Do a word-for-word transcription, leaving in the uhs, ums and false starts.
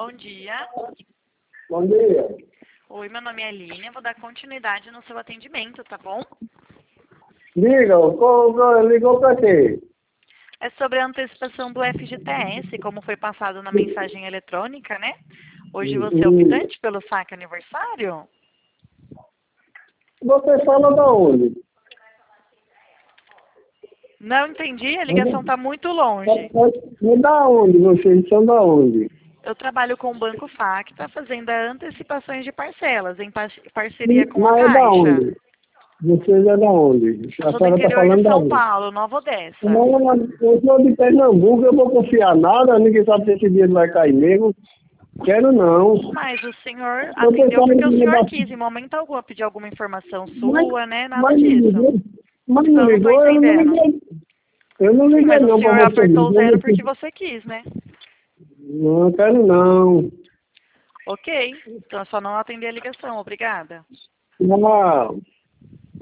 Bom dia. Bom dia. Oi, meu nome é Aline. Eu vou dar continuidade no seu atendimento, tá bom? Diga, qual- ligou para quê? É sobre a antecipação do F G T S, como foi passado na mensagem eletrônica, né? Hoje você é Hum, optante pelo saque aniversário? Você fala da onde? Não entendi, a ligação está muito longe. É da onde? Vocês são da onde? Eu trabalho com o Banco Facta, fazendo antecipações de parcelas, em par- parceria com a Mas é da Caixa. onde? Vocês é da onde? Eu A sou do senhora está interior de falando da São onde? Paulo, Nova Odessa. Não, eu sou de Pernambuco, eu vou confiar nada, ninguém sabe se esse dinheiro vai cair mesmo. Quero não. Mas o senhor Eu atendeu pensava porque o que ia senhor dar. quis, em momento algum, pedir alguma informação Mas, sua, né? Nada mas me disso. ligou, mas me Então eu não estou ligou, eu não entendendo. liguei. Eu não Sim, liguei mas o não para senhor você. apertou zero Eu porque não, você quis, né? não quero não. Ok, então é só não atender a ligação. Obrigada. Não.